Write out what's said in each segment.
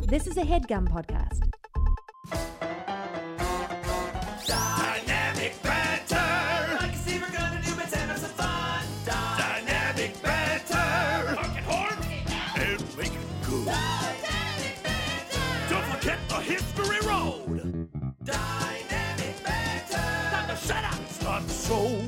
This is a HeadGum podcast. Dynamic banter. I can see we're gonna do it and have some fun. Dynamic banter. Honk and horn and make it good. Dynamic banter. Don't forget the history road. Dynamic banter. Time to shut up. Start the show.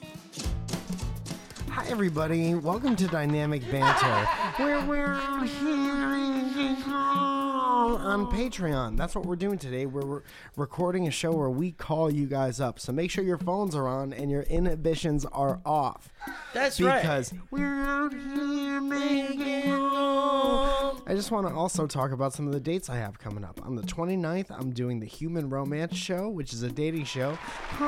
Hi everybody, welcome to Dynamic Banter, where we're out here on Patreon. That's what we're doing today. We're recording a show where we call you guys up. So make sure your phones are on and your inhibitions are off. That's right. Because we're out here making love. I just want to also talk about some of the dates I have coming up. On the 29th, I'm doing the Human Romance Show, which is a dating show.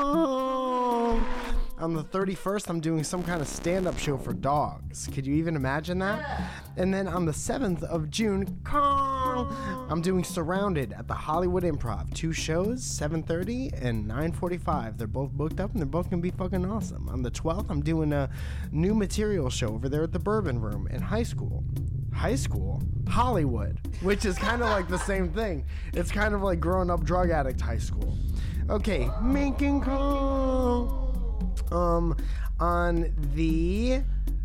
On the 31st, I'm doing some kind of stand-up show for dogs. Could you even imagine that? And then on the 7th of June, I'm doing Surrounded at the Hollywood Improv. 2 shows, 7:30 and 9:45. They're both booked up and they're both going to be fucking awesome. On the 12th, I'm doing a new material show over there at the Bourbon Room in high school. Hollywood, which is kind of like the same thing. It's kind of like growing up drug addict high school. Okay, making call. On the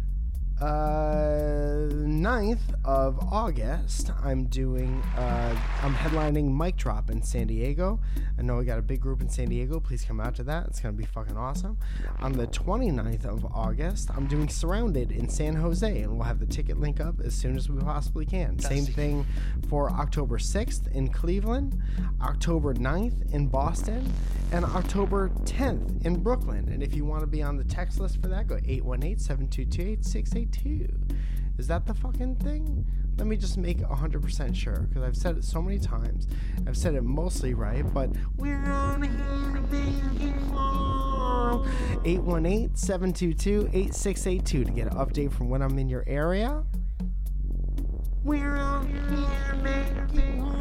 9th of August, I'm headlining Mic Drop in San Diego. I know we got a big group in San Diego. Please come out to that. It's going to be fucking awesome. On the 29th of August, I'm doing Surrounded in San Jose, and we'll have the ticket link up as soon as we possibly can. Same thing for October 6th in Cleveland, October 9th in Boston, and October 10th in Brooklyn. And if you want to be on the text list for that, go 818-722-8682. Is that the fucking thing? Let me just make 100% sure, because I've said it so many times. I've said it mostly right, but we're on here making love. 818-722-8682 to get an update from when I'm in your area. We're on here making love.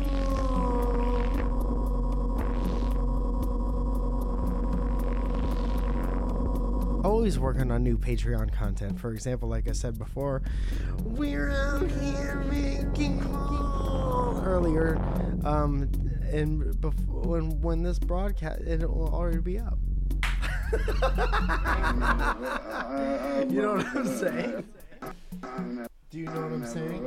Always working on new Patreon content. For example, like I said before, we're out here making calls earlier, and before when this broadcast, it will already be up. You know what I'm saying? Do you know what I'm saying?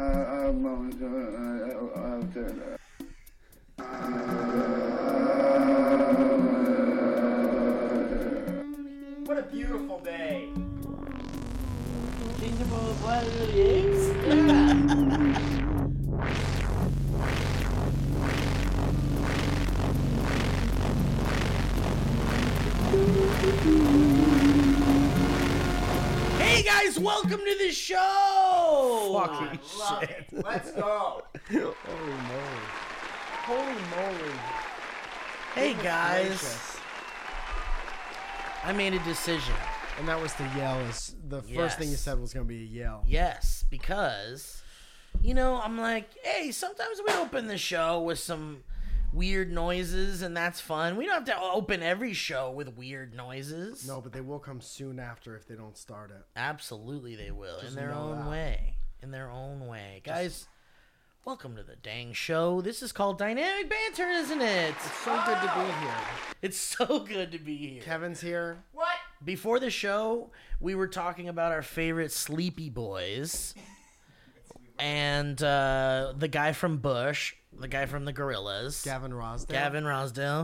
What a beautiful day. Hey guys, welcome to the show. Fucking shit. Let's go. Holy moly. Hey Goodness guys, gracious. I made a decision. And that was the yell. Is the first thing you Yes. said was going to be a yell. Yes, because, I'm like, hey, sometimes we open the show with some weird noises, and that's fun. We don't have to open every show with weird noises. No, but they will come soon after if they don't start it. Absolutely they will, Just in their know own that. way. In their own way. Guys, welcome to the dang show. This is called Dynamic Banter, isn't it? It's so good to be here. It's so good to be here. Kevin's here. What? Before the show, we were talking about our favorite Sleepy Boys. And the guy from Bush, the guy from the Gorillaz. Gavin Rosdale. Gavin Rosdale.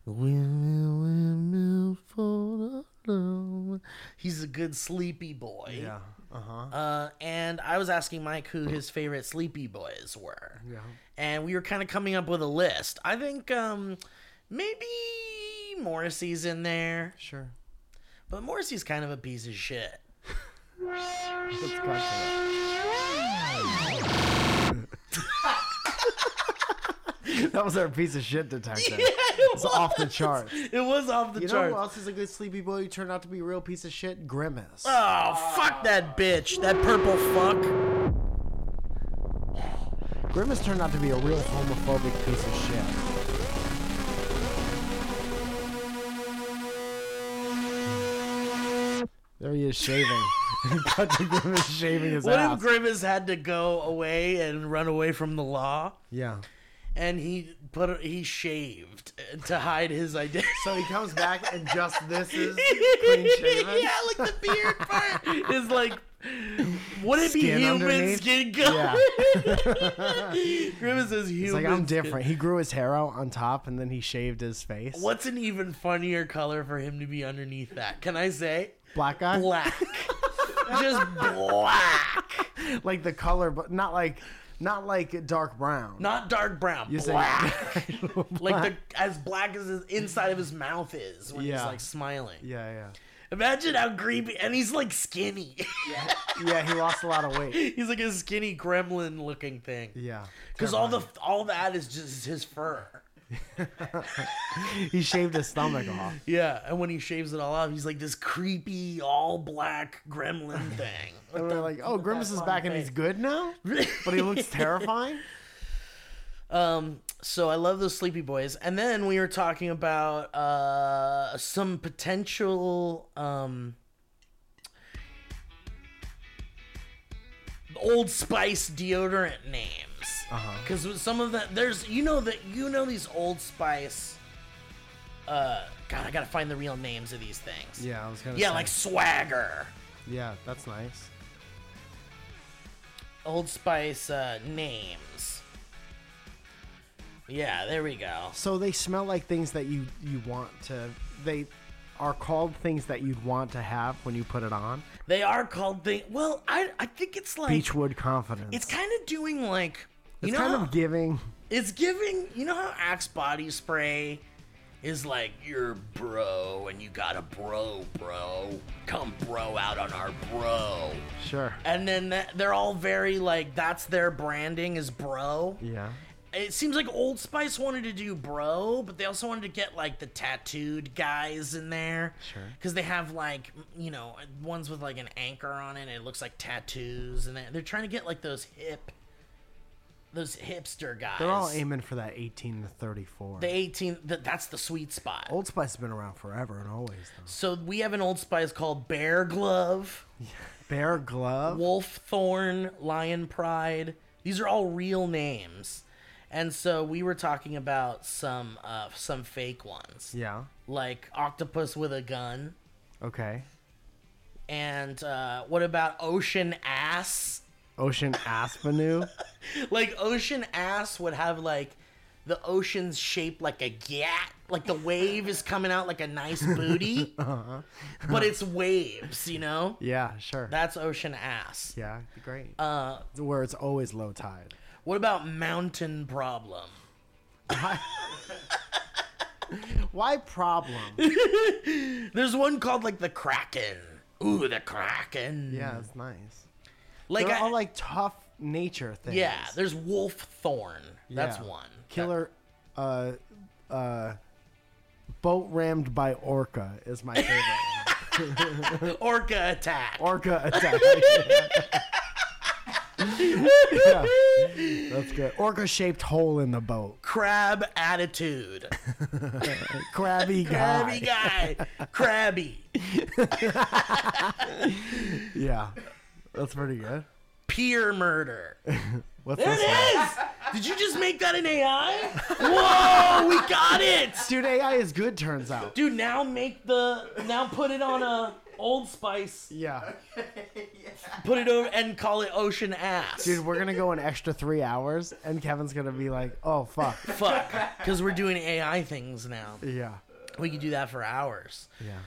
He's a good sleepy boy. Yeah. Uh-huh. And I was asking Mike who his favorite Sleepy Boys were. Yeah. And we were kind of coming up with a list. I think maybe Morrissey's in there. Sure. But Morrissey's kind of a piece of shit. Let's cut to it. That was our piece of shit detector. It's off the charts. It was off the You know charts. who else is a good sleepy boy who turned out to be a real piece of shit? Grimace. Oh, fuck that bitch. That purple fuck. Grimace turned out to be a real homophobic piece of shit. There he is shaving. Cut to Grimace shaving his What ass. if Grimace had to go away and run away from the law? Yeah. And he shaved to hide his identity. So he comes back and just this is clean shaven. Yeah, like the beard part is like, would it be Skin human underneath? skin color? Yeah. Grimace is human. It's like, I'm skin. different. He grew his hair out on top and then he shaved his face. What's an even funnier color for him to be underneath that? Can I say? Black guy? Black. Just black. Like the color, but not like dark brown. Not dark brown. You say Black. black. Like as black as his inside of his mouth is when he's Yeah. like smiling. Yeah. Imagine how creepy. And he's like skinny. Yeah, he lost a lot of weight. He's like a skinny gremlin looking thing. Yeah. Because all that is just his fur. He shaved his stomach off. Yeah, and when he shaves it all off, he's like this creepy all black gremlin thing. And we're like, oh, Grimace is back and he's good now? But he looks terrifying? So I love those Sleepy Boys. And then we were talking about some potential Old Spice deodorant names. Because some of that, there's these Old Spice. God, I gotta find the real names of these things. Yeah, I was going to Yeah, say. like Swagger. Yeah, that's nice. Old Spice names. Yeah, there we go. So they smell like things that you want to... They are called things that you'd want to have when you put it on. They are called things. Well, I think it's like Beachwood Confidence. it's kind of doing like It's know kind how, of giving... it's giving. You know how Axe body spray is like you're bro and you got a bro, come bro out on our bro, Sure. and then they're all very like that's their branding is bro. Yeah. It seems like Old Spice wanted to do bro, but they also wanted to get like the tattooed guys in there. Sure. Because they have like, ones with like an anchor on it and it looks like tattoos. And they're trying to get like those hipster guys. They're all aiming for that 18 to 34. The 18, that's the sweet spot. Old Spice has been around forever and always, though. So we have an Old Spice called Bear Glove, Bear Glove? Wolf Thorn, Lion Pride. These are all real names. And so we were talking about some fake ones. Yeah. Like Octopus with a Gun. Okay. And what about Ocean Ass? Ocean Aspenu? Like Ocean Ass would have like the ocean's shaped like a gat. Like the wave is coming out like a nice booty. But it's waves, Yeah, sure. That's Ocean Ass. Yeah, great. Where it's always low tide. What about Mountain Problem? Why problem? There's one called like the Kraken. Ooh, the Kraken. Yeah, it's nice. Like They're all like tough nature things. yeah, there's Wolf Thorn. That's Yeah. one. Killer boat rammed by orca is my favorite. Orca Attack. Orca attack. Yeah. That's good. Orca shaped hole in the boat. Crab Attitude. Crabby guy. Crabby guy. Crabby. Yeah. That's pretty good. Peer Murder. What's There this it one? is! Did you just make that an AI? Whoa, we got it! Dude, AI is good, turns out. Dude, now put it on a Old Spice. Yeah. Put it over and call it Ocean Ass. Dude, we're going to go an extra 3 hours, and Kevin's going to be like, oh, fuck. Fuck. Because we're doing AI things now. Yeah. We could do that for hours. Yeah.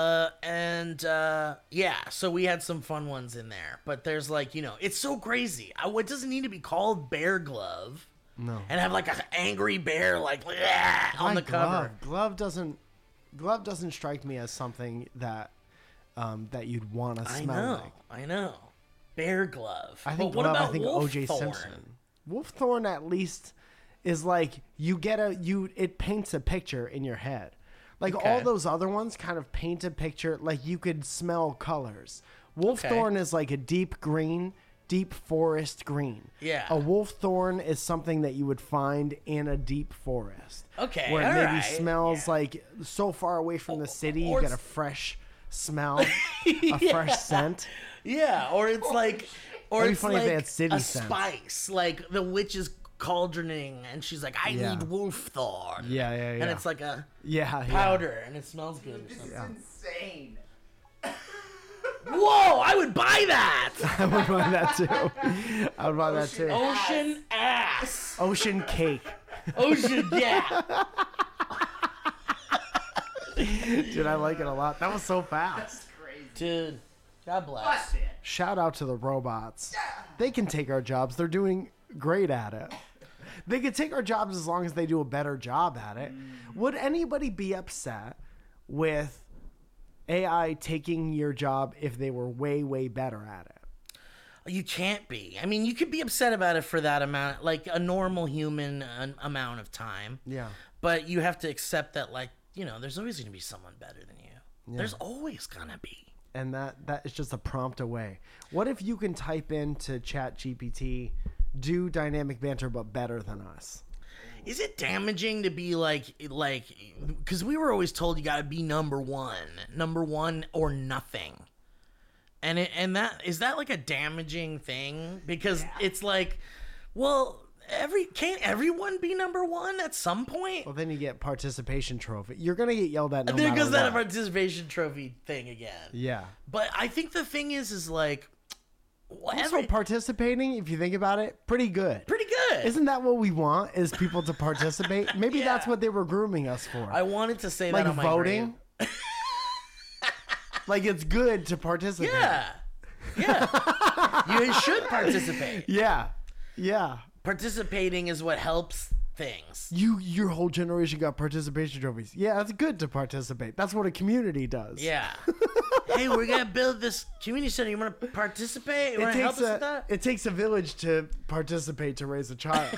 So we had some fun ones in there. But there's like, it's so crazy. It doesn't need to be called Bear Glove. No. And have like an angry bear like on Why the cover. Glove doesn't strike me as something that that you'd want to smell like. I know. Bear Glove. I think but what Glove, about I think Wolf O.J. Thorn? Simpson. Wolf Thorn at least is like it paints a picture in your head. Like Okay. all those other ones kind of paint a picture like you could smell colors. Wolf Okay. Thorn is like a deep green, deep forest green. Yeah. A wolf thorn is something that you would find in a deep forest. Okay, Where it all maybe right, smells like so far away from the city, you or get a it's- fresh smell, a fresh scent. Yeah, or it's like, or That'd be it's funny if they like had city a scents. spice, like the witch is cauldroning, and she's like, I need wolf thorn. Yeah. And it's like a yeah. powder, and it smells good. Or something. Insane. Whoa, I would buy that. I would buy that too. I would buy that too. Ocean ass. Ocean cake. Ocean, yeah. Dude, I like it a lot. That was so fast. Crazy. Dude, God bless. Bust it. Shout out to the robots. They can take our jobs. They're doing great at it. They could take our jobs as long as they do a better job at it. Would anybody be upset with AI taking your job if they were way, way better at it? You can't be. I mean, you could be upset about it for that amount, like a normal human amount of time. Yeah. But you have to accept that, like, you know, there's always going to be someone better than you. There's always going to be. And that is just a prompt away. What if you can type into ChatGPT, do dynamic banter but better than us? Is it damaging to be like, because we were always told you got to be number one or nothing. And that, is that like a damaging thing? Because it's like, well, can't everyone be number one at some point? Well, then you get participation trophy. You're going to get yelled at no There matter goes that what. participation trophy thing again. Yeah. But I think the thing is like, Also, participating, if you think about it, pretty good. pretty good. Isn't that what we want, is people to participate? Maybe that's what they were grooming us for. I wanted to say like that on my voting. grave. Like, it's good to participate. Yeah. Yeah. You should participate. Yeah. Yeah. Participating is what helps things. Your whole generation got participation trophies. Yeah, it's good to participate. That's what a community does. Yeah. Hey, we're going to build this community center. You want to participate? You want to help us with that? It takes a village to participate to raise a child.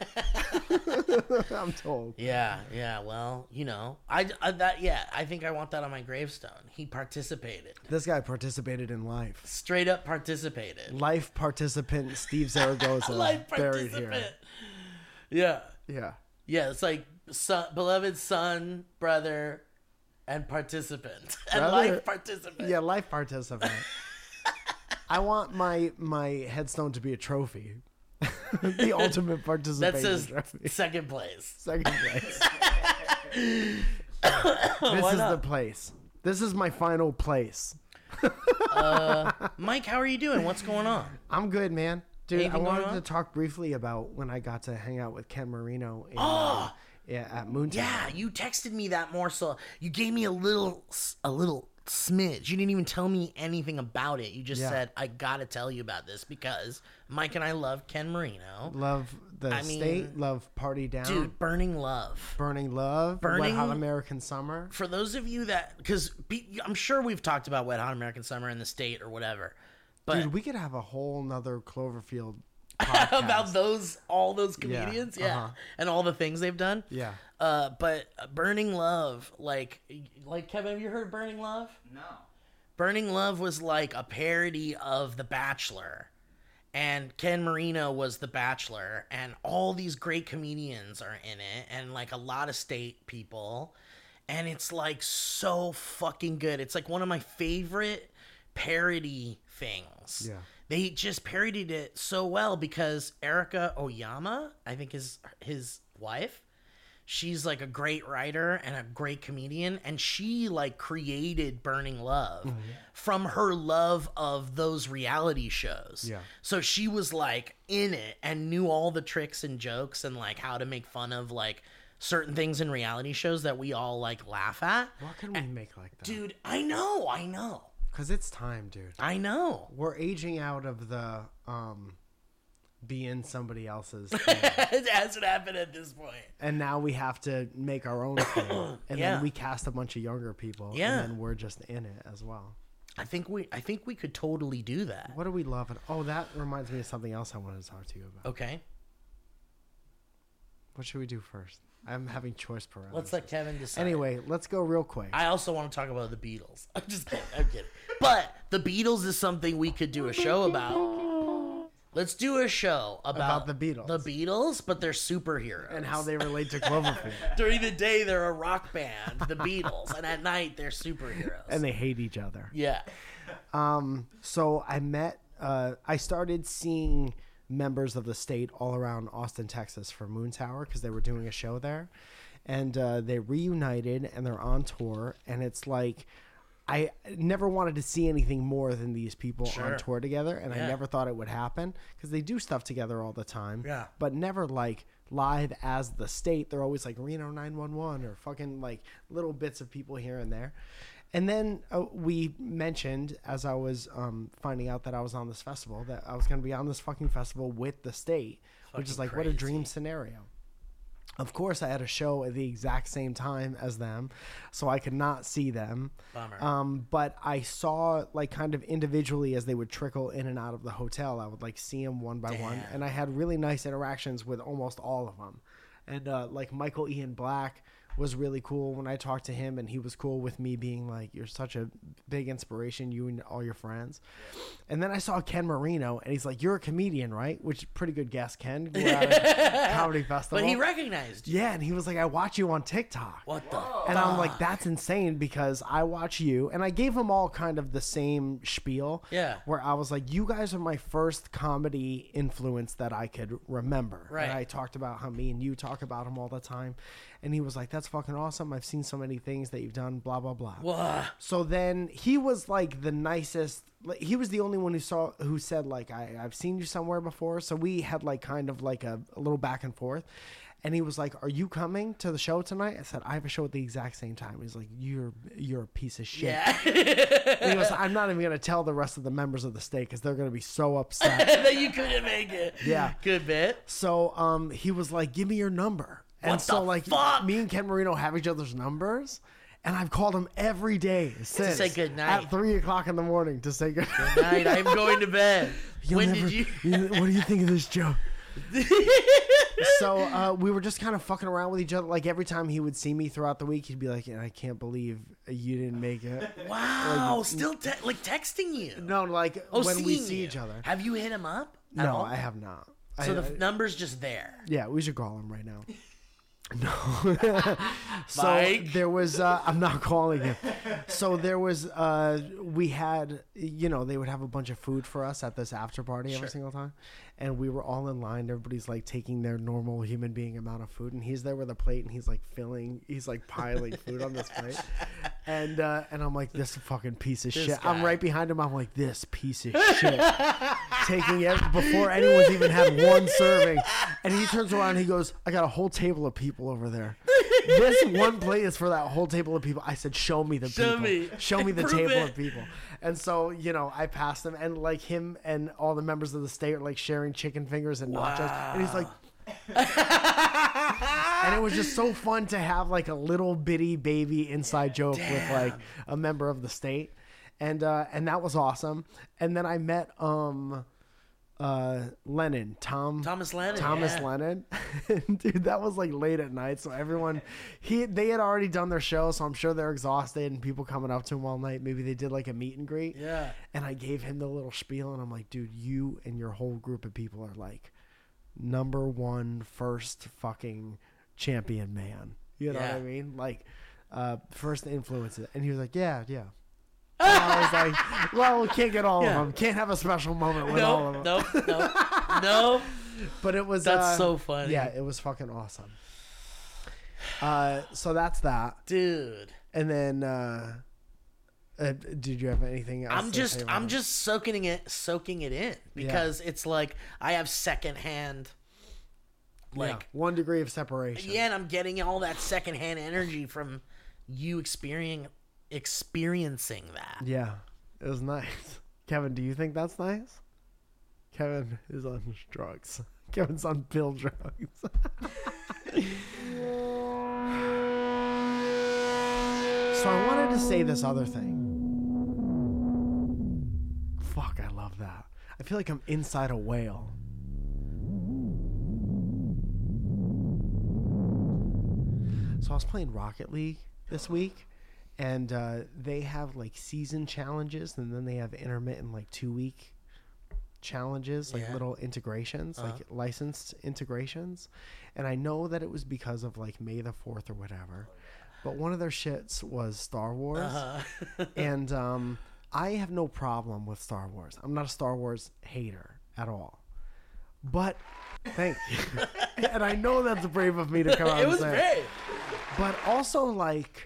I'm told. Yeah. Well, you know, I think I want that on my gravestone. He participated. This guy participated in life. Straight up participated. Life participant Steve Zaragoza Life buried participant. here. Yeah. Yeah. Yeah, it's like beloved son, brother, and participant. And Brother- life participant. Yeah, life participant. I want my headstone to be a trophy. The ultimate That participation says trophy. second place. Second place. This is the place. This is my final place. Mike, how are you doing? What's going on? I'm good, man. Dude, Anything I going wanted on? to talk briefly about when I got to hang out with Ken Marino in, at Moontown. Yeah, you texted me that morsel. You gave me a little smidge. You didn't even tell me anything about it. You just Yeah. said, I gotta tell you about this because Mike and I love Ken Marino. Love the I mean, state. Love Party Down. Dude, Burning Love. Burning Love. Wet Burning- Hot American Summer. For those of you that, because I'm sure we've talked about Wet Hot American Summer in the state or whatever, but Dude, we could have a whole nother Cloverfield podcast. about all those comedians, uh-huh. and all the things they've done. Yeah. But Burning Love, like Kevin, have you heard of Burning Love? No. Burning Love was like a parody of The Bachelor, and Ken Marino was The Bachelor, and all these great comedians are in it, and like a lot of state people, and it's like so fucking good. It's like one of my favorite parody things. Yeah. They just parodied it so well because Erica Oyama, I think is his wife, she's like a great writer and a great comedian, and she like created Burning Love from her love of those reality shows. Yeah. So she was like in it and knew all the tricks and jokes and like how to make fun of like certain things in reality shows that we all like laugh at. What can we make like that? Dude, I know. Because it's time, dude. I know. We're aging out of the being somebody else's thing. It hasn't happened at this point. And now we have to make our own thing. And Yeah. then we cast a bunch of younger people. Yeah. And then we're just in it as well. I think we could totally do that. What do we love? Oh, that reminds me of something else I wanted to talk to you about. Okay. What should we do first? I'm having choice paralysis. Let's let Kevin decide. Anyway, let's go real quick. I also want to talk about the Beatles. I'm just kidding. I'm kidding. But the Beatles is something we could do a show about. Let's do a show about the Beatles. The Beatles, but they're superheroes. And how they relate to Cloverfield. During the day, they're a rock band, the Beatles, and at night, they're superheroes. And they hate each other. Yeah. So I started seeing members of the state all around Austin, Texas for Moon Tower because they were doing a show there. And they reunited and they're on tour. And it's like, I never wanted to see anything more than these people on tour together. And I never thought it would happen because they do stuff together all the time. Yeah. But never like live as the state. They're always like Reno 911 or fucking like little bits of people here and there. And then we mentioned, as I was finding out that I was on this festival, that I was going to be on this fucking festival with the state, which is like, what a dream scenario. Of course, I had a show at the exact same time as them, so I could not see them. Bummer. But I saw, like, kind of individually as they would trickle in and out of the hotel. I would, like, see them one by one. And I had really nice interactions with almost all of them. And, like, Michael Ian Black was really cool when I talked to him, and he was cool with me being like, you're such a big inspiration, you and all your friends. And then I saw Ken Marino, and he's like, you're a comedian, right? Which, pretty good guess, Ken. You were at a comedy festival. But he recognized you. Yeah, and he was like, I watch you on TikTok. What the fuck? And I'm like, that's insane because I watch you. And I gave them all kind of the same spiel. Yeah. Where I was like, you guys are my first comedy influence that I could remember. Right. And I talked about how me and you talk about him all the time. And he was like, that's fucking awesome. I've seen so many things that you've done, blah, blah, blah. Whoa. So then he was like the nicest. Like, he was the only one who said, like, I've seen you somewhere before. So we had like kind of like a little back and forth. And he was like, are you coming to the show tonight? I said, I have a show at the exact same time. He's like, you're a piece of shit. Yeah. And he goes, I'm not even going to tell the rest of the members of the state because they're going to be so upset. That you couldn't make it. Yeah. Good bit. So he was like, give me your number. And What so the like fuck? me and Ken Marino have each other's numbers. And I've called him every day since. say good night. At 3 o'clock in the morning to say good night. Good night. I'm going to bed. When did you? What do you think of this joke? So we were just kind of fucking around with each other. Like every time he would see me throughout the week, he'd be like, I can't believe you didn't make it. Wow. Still like texting you. No, like when we see each other. Have you hit him up? at No, all? I have not. So the number's just there. Yeah, we should call him right now. No. So Mike? there was I'm not calling him. So there was we had, you know, they would have a bunch of food for us at this after party every single time. And we were all in line. Everybody's like taking their normal human being amount of food, and he's there with a plate, and he's like piling food on this plate. And I'm like, this fucking piece of shit. guy. I'm right behind him. I'm like, this piece of shit. Taking it before anyone's even had one serving. And he turns around and he goes, I got a whole table of people over there. This one plate is for that whole table of people. I said, show me the people. Show me the Prove table it. of people. And so, you know, I passed him, and like him and all the members of the state are like sharing chicken fingers and nachos. And he's like, and it was just so fun to have like a little bitty baby inside joke with like a member of the state. And that was awesome. And then I met Lennon, Thomas Lennon. Thomas yeah. Lennon. Dude, that was like late at night, so everyone they had already done their show, so I'm sure they're exhausted, and people coming up to him all night. Maybe they did like a meet and greet. Yeah. And I gave him the little spiel, and I'm like, dude, you and your whole group of people are like number one first fucking champion man. You know what I mean? Like first influences. And he was like, yeah. And I was like, well, we can't get all of them. Can't have a special moment with all of them. No. But it was That's so funny. Yeah, it was fucking awesome. So that's that. Dude. And then did you have anything else? I'm just soaking it in because it's like I have secondhand like 1 degree of separation. Yeah, and I'm getting all that secondhand energy from you experiencing that. Yeah. It was nice. Kevin, do you think that's nice? Kevin is on drugs. Kevin's on pill drugs. So I wanted to say this other thing. Fuck, I love that. I feel like I'm inside a whale. So I was playing Rocket League this week, and they have like season challenges, and then they have intermittent like 2-week challenges, like Yeah. little integrations, like licensed integrations. And I know that it was because of like May the 4th or whatever. But one of their shits was Star Wars. And I have no problem with Star Wars. I'm not a Star Wars hater at all. But thank you. And I know that's brave of me to come out It and was say. great. But also, like,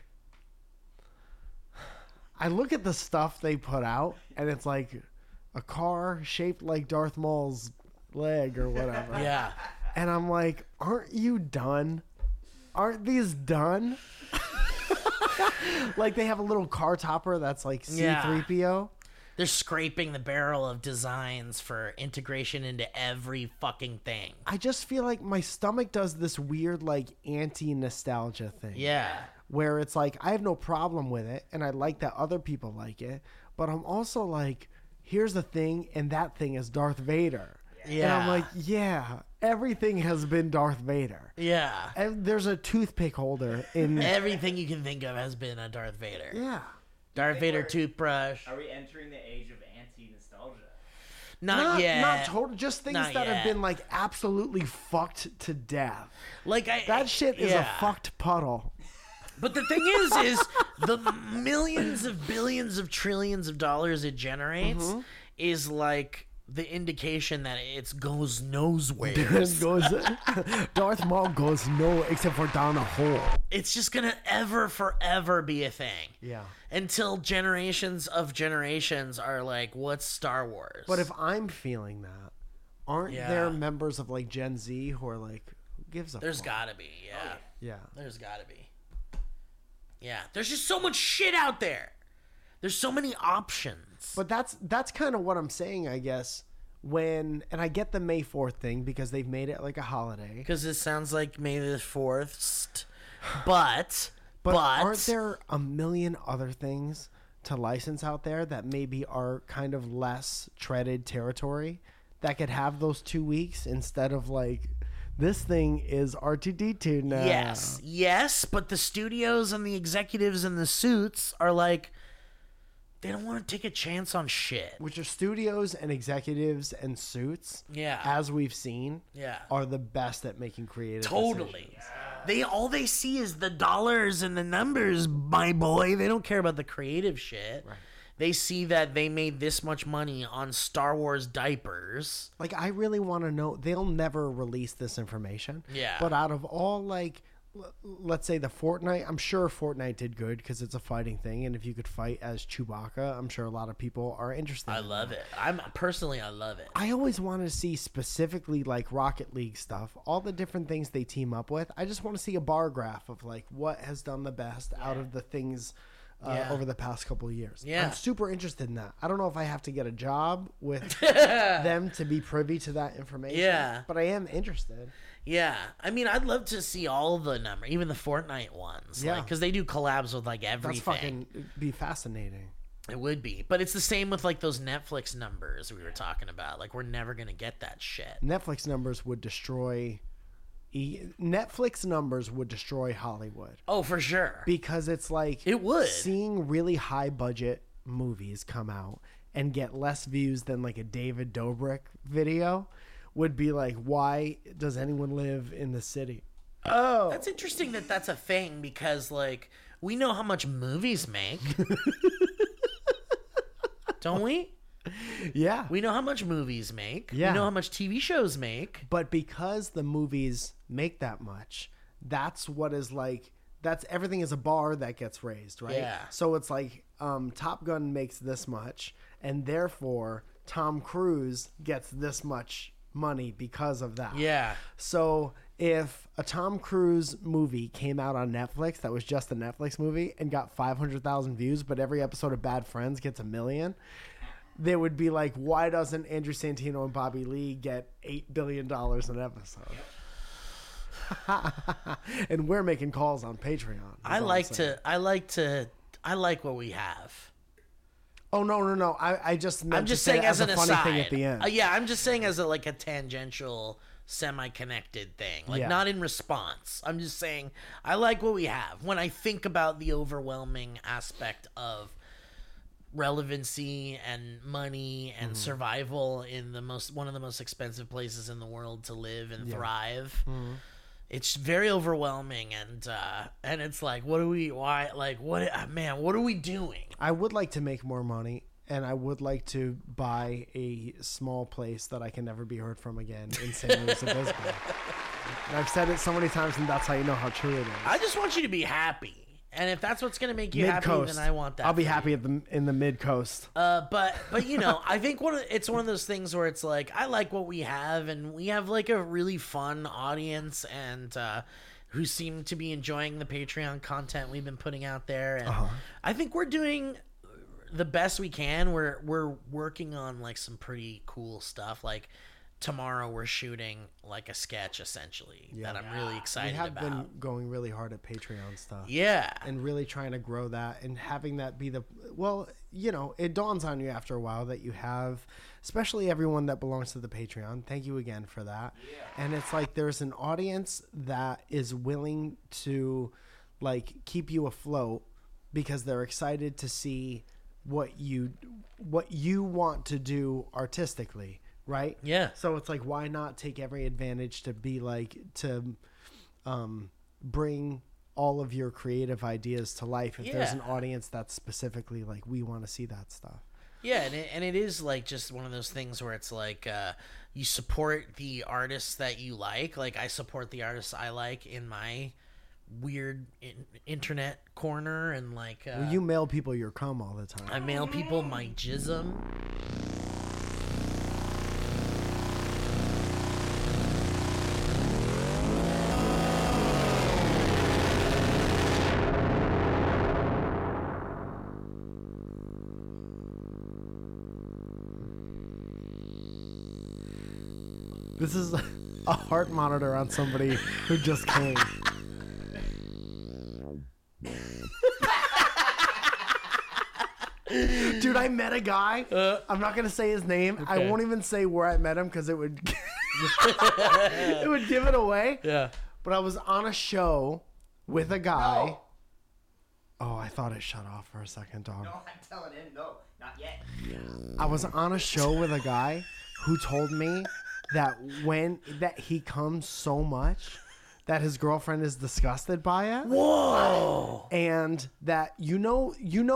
I look at the stuff they put out, and it's like a car shaped like Darth Maul's leg or whatever. Yeah. And I'm like, aren't you done? Aren't these done? Like, they have a little car topper that's like C-3PO. They're scraping the barrel of designs for integration into every fucking thing. I just feel like my stomach does this weird, like, anti-nostalgia thing. Yeah. Where it's like, I have no problem with it, and I like that other people like it, but I'm also like, here's the thing, and that thing is Darth Vader. Yeah. And I'm like, yeah, everything has been Darth Vader. Yeah. And there's a toothpick holder in... Everything you can think of has been a Darth Vader. Yeah. Darth Vader toothbrush. Are we entering the age of anti-nostalgia? Not yet. Not total, just things Not that yet. have been, like, absolutely fucked to death. Like That shit is a fucked puddle. But the thing is the millions of billions of trillions of dollars it generates is like the indication that it goes nowhere. Darth Maul goes no, except for down a hole. It's just gonna forever be a thing. Yeah. Until generations of generations are like, what's Star Wars? But if I'm feeling that, aren't there members of like Gen Z who are like, who gives a There's fuck? gotta be, yeah. Yeah. There's gotta be. Yeah. There's just so much shit out there. There's so many options. But that's kind of what I'm saying, I guess. And I get the May 4th thing because they've made it like a holiday. Because it sounds like May the 4th. But aren't there a million other things to license out there that maybe are kind of less treaded territory that could have those 2 weeks instead of like, this thing is R2-D2 now? Yes, but the studios and the executives in the suits are like, they don't want to take a chance on shit. Which are studios and executives and suits, Yeah. as we've seen, Yeah. are the best at making creative Totally. decisions. All they see is the dollars and the numbers, my boy. They don't care about the creative shit. Right. They see that they made this much money on Star Wars diapers. Like, I really want to know. They'll never release this information. Yeah. But out of all, like, let's say the Fortnite, I'm sure Fortnite did good because it's a fighting thing. And if you could fight as Chewbacca, I'm sure a lot of people are interested. I in love that. it. I love it. I always want to see specifically like Rocket League stuff, all the different things they team up with. I just want to see a bar graph of like what has done the best out of the things over the past couple of years. Yeah. I'm super interested in that. I don't know if I have to get a job with them to be privy to that information. Yeah. But I am interested. Yeah, I mean, I'd love to see all the numbers, even the Fortnite ones. Yeah. Because they do collabs with like everything. That's fucking be fascinating. It would be, but it's the same with like those Netflix numbers we were talking about. Like, we're never gonna get that shit. Netflix numbers would destroy Hollywood. Oh, for sure. Because it's like It would. seeing really high budget movies come out and get less views than like a David Dobrik video would be like, why does anyone live in the city? Oh, That's interesting that that's a thing because like we know how much movies make, don't we? yeah. We know how much movies make. Yeah. We know how much TV shows make. But because the movies make that much, that's what is like, that's everything is a bar that gets raised, right? Yeah. So it's like Top Gun makes this much, and therefore Tom Cruise gets this much money because of that. Yeah. So if a Tom Cruise movie came out on Netflix that was just a Netflix movie and got 500,000 views, but every episode of Bad Friends gets 1 million, they would be like, why doesn't Andrew Santino and Bobby Lee get $8 billion an episode? And we're making calls on Patreon. I like what we have. Oh, no. I just meant I'm just to say saying it as as an a funny aside. thing at the end. Yeah, I'm just saying as a like a tangential, semi-connected thing. Like Yeah. not in response. I'm just saying I like what we have. When I think about the overwhelming aspect of relevancy and money and survival in one of the most expensive places in the world to live and thrive. It's very overwhelming, and it's like, what are we doing? I would like to make more money, and I would like to buy a small place that I can never be heard from again in San Luis Obispo. And I've said it so many times, and that's how you know how true it is. I just want you to be happy. And if that's what's going to make you happy, then I want that. I'll be happy in the mid-coast. But you know, I think it's one of those things where it's like, I like what we have, and we have like a really fun audience, and who seem to be enjoying the Patreon content we've been putting out there. And I think we're doing the best we can. We're working on like some pretty cool stuff. Like tomorrow we're shooting like a sketch essentially that I'm really excited about. We have been going really hard at Patreon stuff. Yeah. And really trying to grow that and having that be you know, it dawns on you after a while that you have, especially everyone that belongs to the Patreon. Thank you again for that. Yeah. And it's like there's an audience that is willing to like keep you afloat because they're excited to see what you want to do artistically. Right? Yeah. So it's like, why not take every advantage to be like, to bring all of your creative ideas to life if there's an audience that's specifically like, we want to see that stuff. Yeah, and it is like just one of those things where it's like you support the artists that you like. Like I support the artists I like in my weird internet corner, and like well, you mail people your cum all the time. I mail people my jism. This is a heart monitor on somebody who just came. Dude, I met a guy. I'm not gonna say his name. Okay. I won't even say where I met him because it would it would give it away. Yeah. But I was on a show with a guy. Oh, I thought it shut off for a second, dog. No, I'm telling him no, not yet. I was on a show with a guy who told me that he comes so much that his girlfriend is disgusted by it. Whoa! And that you know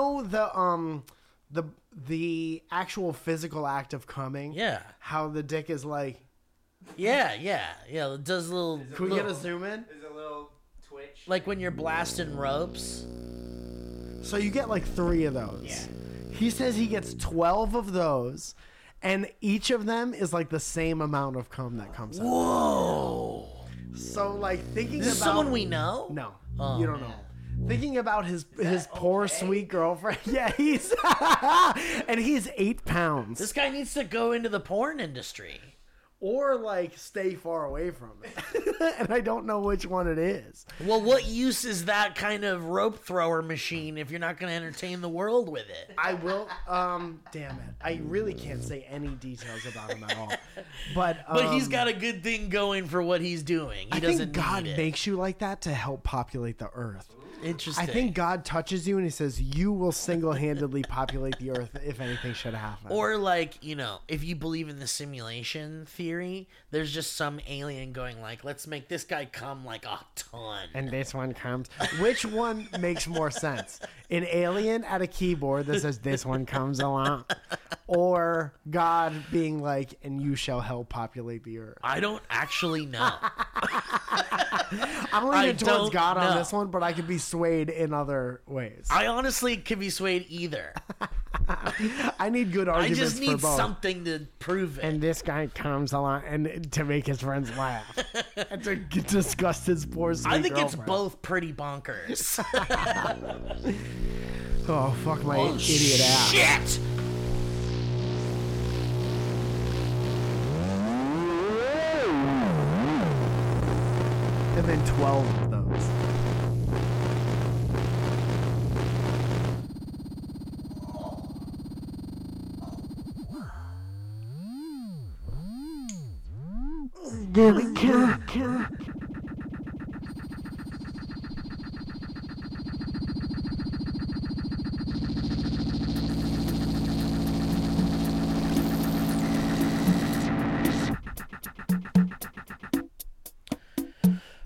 the actual physical act of coming. Yeah. How the dick is like. Yeah. It does a little. Can we get a zoom in? There's a little twitch. Like when you're blasting ropes. So you get like 3 of those. Yeah. He says he gets 12 of those. And each of them is like the same amount of cum that comes out. Whoa! So like thinking Is this about someone we know? No, Oh, you don't know. Thinking about his poor sweet girlfriend. Yeah, he's 8 pounds. This guy needs to go into the porn industry. Or like stay far away from it. And I don't know which one it is. Well, what use is that kind of rope thrower machine if you're not going to entertain the world with it? I will. Damn it. I really can't say any details about him at all. But he's got a good thing going for what he's doing. He I doesn't think God need it. makes you like that to help populate the earth. Interesting. I think God touches you and he says, you will single-handedly populate the earth if anything should happen. Or like, you know, if you believe in the simulation theory, there's just some alien going like, let's make this guy come like a ton. And this one comes. Which one makes more sense? An alien at a keyboard that says this one comes a lot? Or God being like, and you shall help populate the earth? I don't actually know. I'm leaning towards don't God on know. this one, but I could be swayed in other ways. I honestly could be swayed either. I need good I arguments just for need both. something to prove it. And this guy comes a lot, and to make his friends laugh, and to disgust his poor sweet I think it's girlfriend. both pretty bonkers. Oh fuck my idiot ass! Shit! And then 12 of those.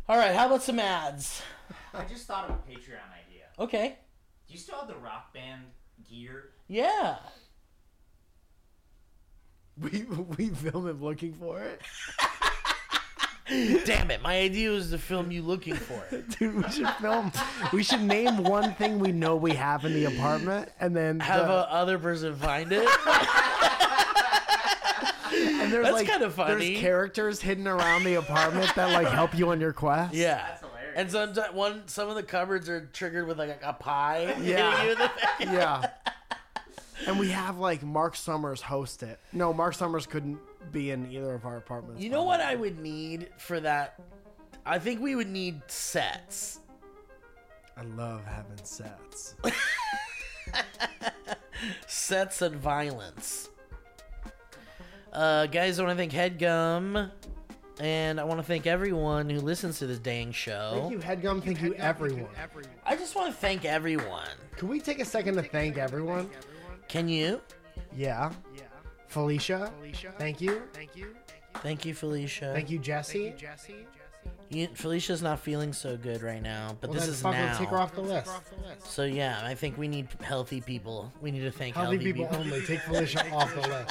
All right, how about some ads? I just thought of a Patreon idea. Okay. Do you still have the Rock Band gear? Yeah. We film him looking for it. Damn it! My idea was to film you looking for it. Dude, we should film. We should name one thing we know we have in the apartment, and then Have a other person find it. and there's That's like kinda funny. There's characters hidden around the apartment that like help you on your quest. Yeah. That's hilarious. And sometimes some of the cupboards are triggered with like a pie. Yeah. You in the face. Yeah. And we have like Mark Summers host it. No, Mark Summers couldn't be in either of our apartments. You know what I would need for that? I think we would need sets. I love having sets. Sets and violence. Guys, I want to thank HeadGum. And I want to thank everyone who listens to this dang show. Thank you, HeadGum. Thank you, everyone. I just want to thank everyone. Can we take a second to thank everyone? Can you? Yeah. Felicia. Thank you. Thank you, Felicia. Thank you, Jesse. Felicia's not feeling so good right now, but Well, this then is fuck, now. let's take her off the list. So yeah, I think we need healthy people. We need to thank Healthy people only. Take Felicia off the list.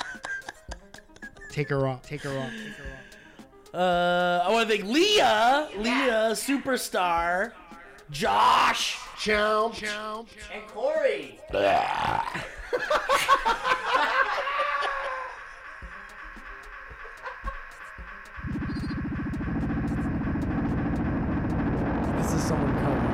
Take her off. I want to thank Leah, superstar, Josh, Chomp. And Corey! This is someone coming.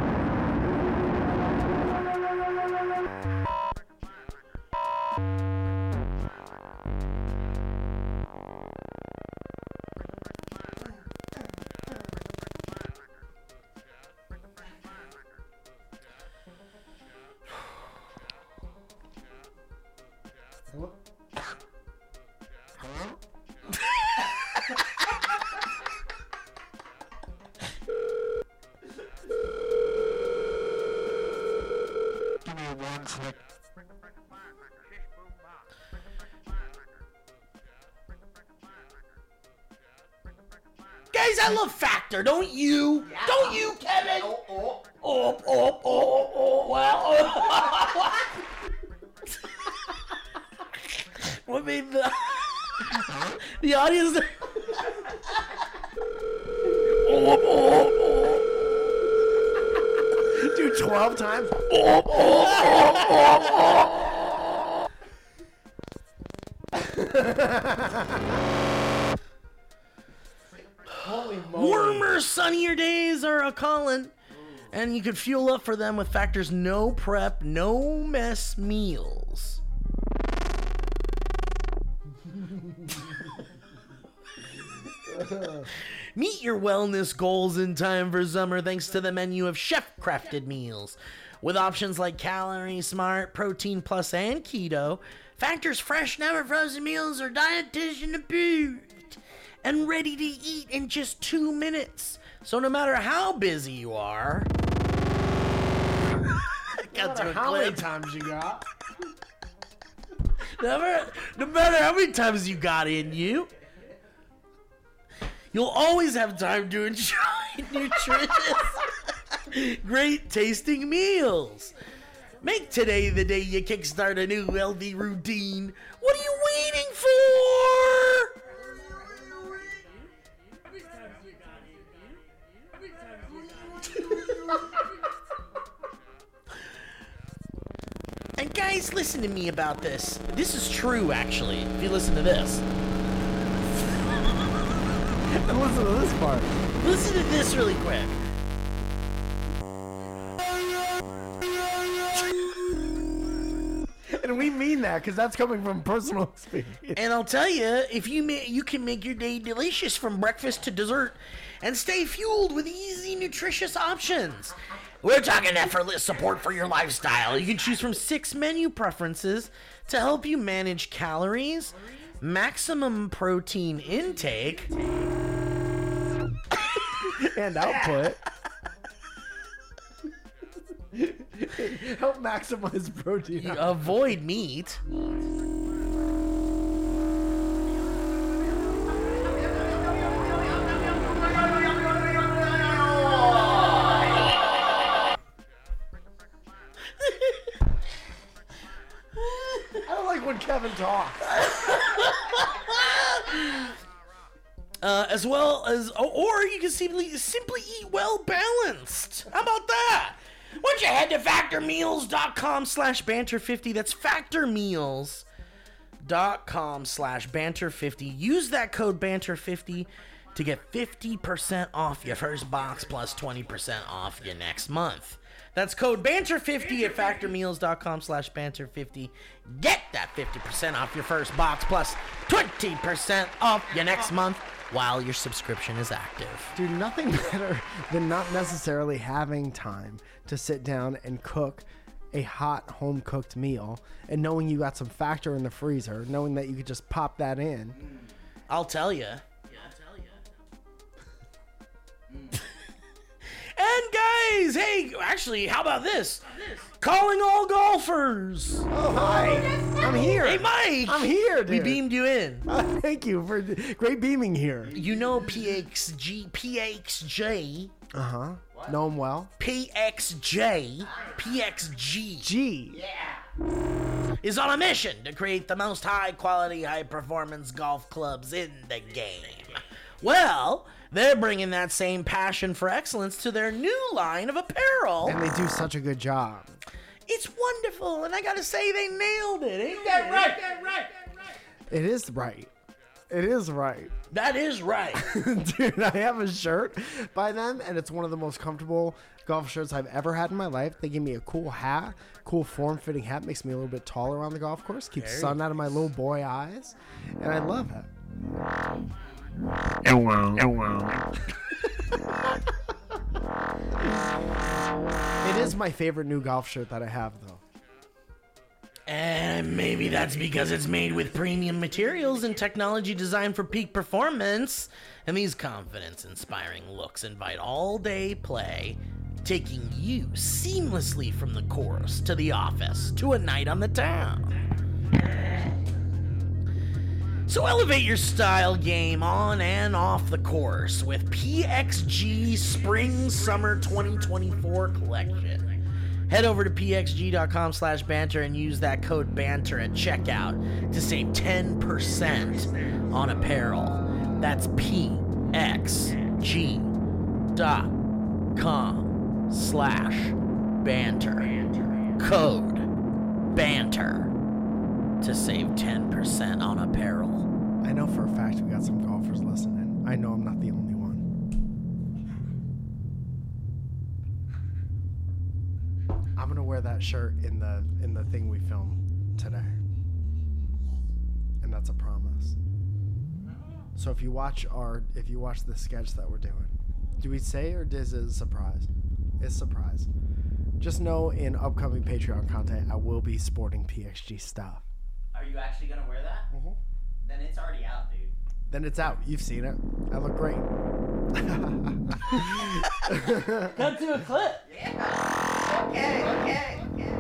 Guys, I love Factor, don't you? Don't you, Kevin? Well. What made the audience? Do 12 times. Holy moly. Warmer, sunnier days are a calling, and you can fuel up for them with Factor's no prep, no mess meals. Meet your wellness goals in time for summer thanks to the menu of chef-crafted meals. With options like Calorie Smart, Protein Plus, and Keto, Factor's fresh, never frozen meals are dietitian approved and ready to eat in just 2 minutes. So no matter how busy you are, got to a How many clip. times you got? No matter how many times you got in you, you'll always have time to enjoy nutritious, great tasting meals. Make today the day you kickstart a new healthy routine. What are you waiting for? And guys, listen to me about this. This is true, actually, if you listen to this. And listen to this part. Listen to this really quick. And we mean that because that's coming from personal experience. And I'll tell you, if you can make your day delicious from breakfast to dessert and stay fueled with easy, nutritious options. We're talking effortless support for your lifestyle. You can choose from 6 menu preferences to help you manage calories, maximum protein intake, And output. Help maximize protein. avoid meat, haven't talked. As well as, or you can simply eat well balanced. How about that? Why don't you head to factormeals.com/banter50. That's factormeals.com/banter50. Use that code banter50 to get 50% off your first box plus 20% off your next month. That's code banter50 at factormeals.com/banter50. Get that 50% off your first box plus 20% off your next month while your subscription is active. Dude, nothing better than not necessarily having time to sit down and cook a hot home-cooked meal and knowing you got some Factor in the freezer, knowing that you could just pop that in. I'll tell you. And guys, hey, actually, how about this? Calling all golfers. Oh, hi. I'm here. Hey, Mike. I'm here, We dude. beamed you in. Thank you for great beaming here. You know PXJ, Uh-huh. Know him well. PXG G. is on a mission to create the most high-quality, high-performance golf clubs in the game. Well, they're bringing that same passion for excellence to their new line of apparel. And they do such a good job. It's wonderful, and I gotta say they nailed it. Ain't that right? It is right. It is right. That is right. Dude, I have a shirt by them, and it's one of the most comfortable golf shirts I've ever had in my life. They give me a cool hat, cool form-fitting hat, makes me a little bit taller on the golf course, keeps Very sun out of my little boy eyes, and I love it. It is my favorite new golf shirt that I have, though. And maybe that's because it's made with premium materials and technology designed for peak performance. And these confidence-inspiring looks invite all-day play, taking you seamlessly from the course to the office to a night on the town. So elevate your style game on and off the course with PXG Spring Summer 2024 collection. Head over to pxg.com/banter and use that code BANTER at checkout to save 10% on apparel. That's pxg.com/banter. Code BANTER to save 10% on apparel. I know for a fact we got some golfers listening. I know I'm not the only one. I'm gonna wear that shirt in the thing we filmed today, and that's a promise. So if you watch the sketch that we're doing, do we say or is it a surprise? It's a surprise. Just know in upcoming Patreon content, I will be sporting PXG stuff. Are you actually gonna wear that? Mm-hmm. Then it's already out, dude. Then it's out. You've seen it. I look great. Cut to a clip. Okay.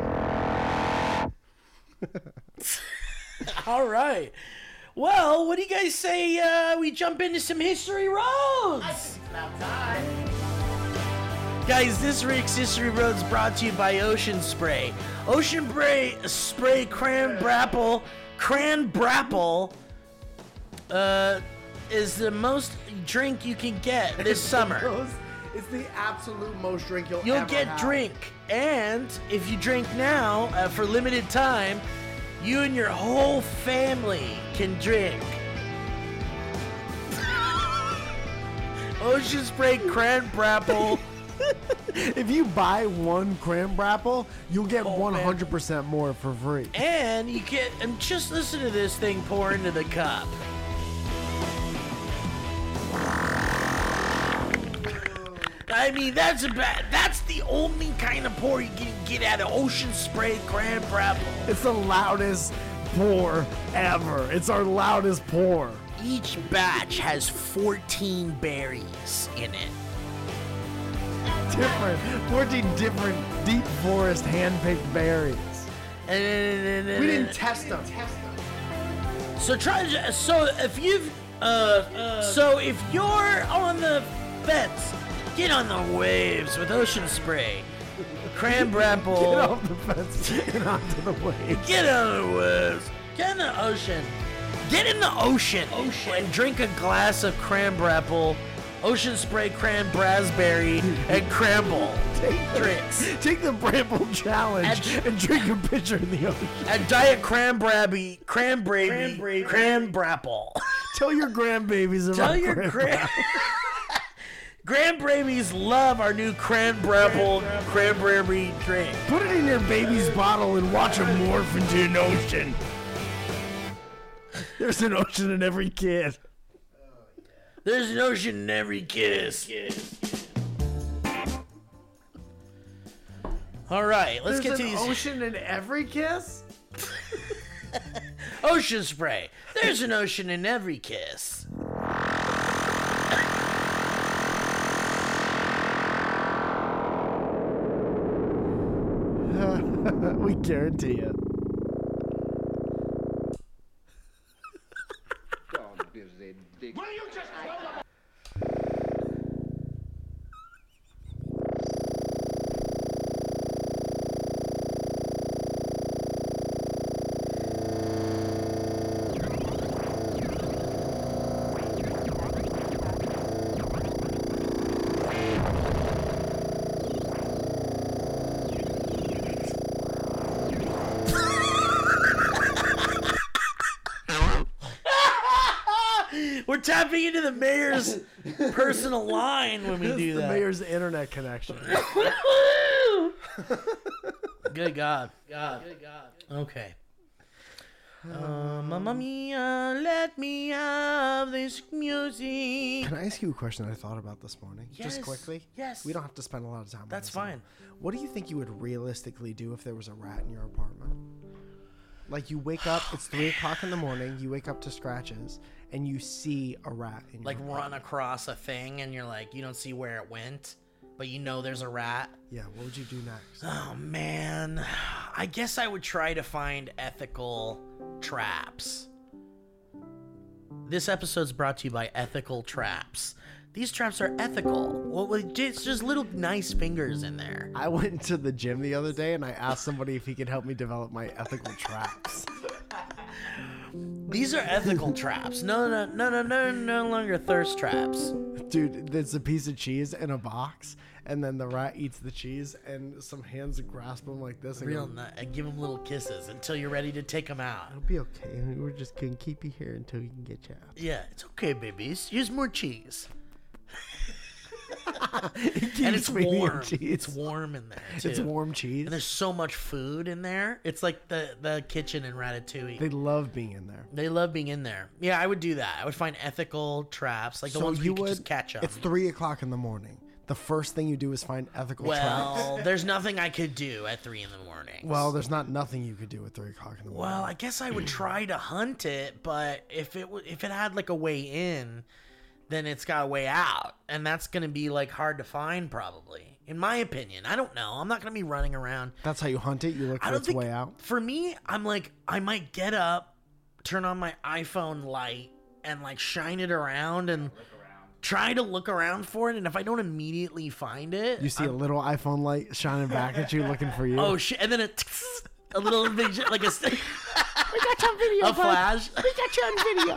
All right. Well, what do you guys say we jump into some history roads? It's about time. Guys, this week's History Roads brought to you by Ocean Spray. Ocean Spray Cran-Brapple is the most drink you can get this summer. It's the absolute most drink you'll You'll ever get have. drink. And if you drink now for limited time, you and your whole family can drink. Ocean Spray Cran-Brapple. If you buy one Cran-Brapple, you'll get Oh, man. 100% more for free. And you get, and just listen to this thing pour into the cup. I mean, that's the only kind of pour you can get out of Ocean Spray Cran-Brapple. It's the loudest pour ever. It's our loudest pour. Each batch has 14 berries in it. 14 different deep forest hand-picked berries. We didn't test them. So if you're on the fence, get on the waves with Ocean Spray. Get Cran-Brapple. off the fence and onto the waves. Get on the waves. Get in the ocean. Get in the ocean. And drink a glass of cranberry, ocean spray, cranberry, and cramble drinks. Take the Bramble Challenge and drink a pitcher in the ocean. And diet cranberry. Tell Tell your grandbabies about your grandbabies love our new cranberry drink. Put it in your baby's bottle and watch them morph into an ocean. There's an ocean in every kid. There's an ocean in every kiss. All right, let's get to these. Ocean in every kiss? Ocean spray. There's an ocean in every kiss. We guarantee it. Will you just kill them? We're tapping into the mayor's personal line when we do The that. mayor's internet connection. Good God. Okay. Mamma mia, let me have this music. Can I ask you a question I thought about this morning? Yes, Just quickly? yes. We don't have to spend a lot of time on That's this. fine. What do you think you would realistically do if there was a rat in your apartment? Like you wake up, it's 3 o'clock in the morning, you wake up to scratches, and you see a rat in Like your run apartment. across a thing and you're like, you don't see where it went, but you know there's a rat. Yeah, what would you do next? Oh man, I guess I would try to find ethical traps. This episode's brought to you by Ethical Traps. These traps are ethical. Well, it's just little nice fingers in there. I went to the gym the other day and I asked somebody if he could help me develop my ethical traps. These are ethical traps. No longer thirst traps. Dude, there's a piece of cheese in a box, and then the rat eats the cheese, and some hands grasp him like this. And Real go, nut. And give them little kisses until you're ready to take them out. It'll be okay. We're just gonna keep you here until you can get you out. Yeah, it's okay, babies. Here's more cheese. Keeps And it's feeding him warm. cheese. It's warm in there, too. It's warm cheese. And there's so much food in there. It's like the kitchen in Ratatouille. They love being in there. They love being in there. Yeah, I would do that. I would find ethical traps, like the ones where you could just catch them. It's 3 o'clock in the morning. The first thing you do is find ethical traps. Well, there's nothing I could do at 3 in the morning. Well, there's not nothing you could do at 3 o'clock in the morning. Well, I guess I would try to hunt it, but if it had like a way in, then it's got a way out, and that's gonna be like hard to find, probably. In my opinion, I don't know. I'm not gonna be running around. That's how you hunt it. You look I for don't its think. way out. For me, I'm like, I might get up, turn on my iPhone light, and like shine it around and try to look around for it. And if I don't immediately find it, You see a little iPhone light shining back at you, looking for you. oh shit, and then a little bit like a. we got you on video. A flash. We got you on video.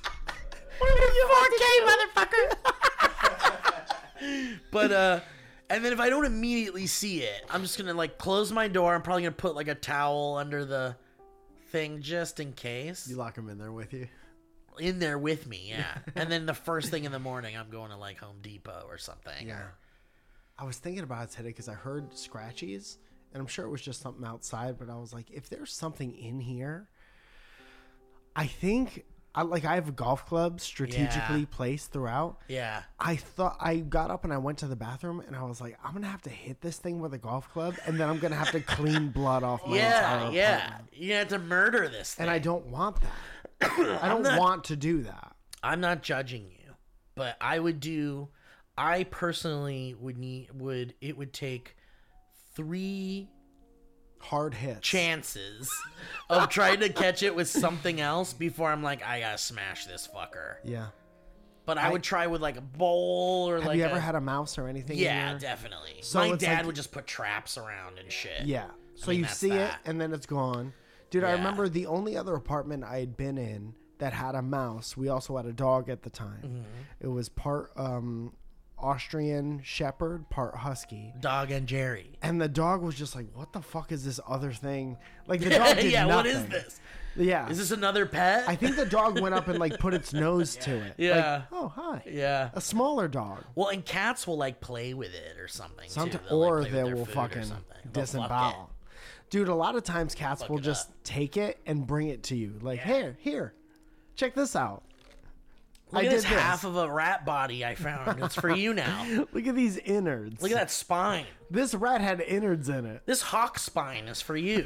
4K, motherfucker. But and then if I don't immediately see it, I'm just gonna like close my door. I'm probably gonna put like a towel under the thing just in case. You lock him in there with you. In there with me, yeah. And then the first thing in the morning, I'm going to like Home Depot or something. Yeah. I was thinking about it today because I heard scratchies, and I'm sure it was just something outside, but I was like, if there's something in here, I think I have a golf club strategically Yeah. placed throughout. Yeah. I thought I got up and I went to the bathroom and I was like, I'm gonna have to hit this thing with a golf club, and then I'm gonna have to clean blood off my Yeah. entire Yeah. apartment. You have to murder this thing. And I don't want that. I don't want to do that. I'm not judging you, but I personally would take 3 Hard hits. chances of trying to catch it with something else before I'm like, I gotta smash this fucker. Yeah. But I would try with like a bowl or Have like you ever had a mouse or anything? in Yeah, there? definitely. So My it's dad like- would just put traps around and shit. Yeah. So mean, you that's see it that. and then it's gone. Dude, I Yeah. remember the only other apartment I had been in that had a mouse. We also had a dog at the time. Mm-hmm. It was part Austrian Shepherd, part Husky. Dog and Jerry. And the dog was just like, what the fuck is this other thing? Like, the dog did Yeah, nothing. what is this? Yeah. Is this another pet? I think the dog went up and, like, put its nose to it. Yeah. Like, oh, hi. Yeah. A smaller dog. Well, and cats will like play with it or something. Sometimes, too. They'll, like, or play with they their will food or fucking something. They'll fuck disembowel. Dude, a lot of times cats Fuck will it just up. take it and bring it to you. Like, here, check this out. Look I at did this half of a rat body I found. It's for you now. Look at these innards. Look at that spine. This rat had innards in it. This hawk spine is for you.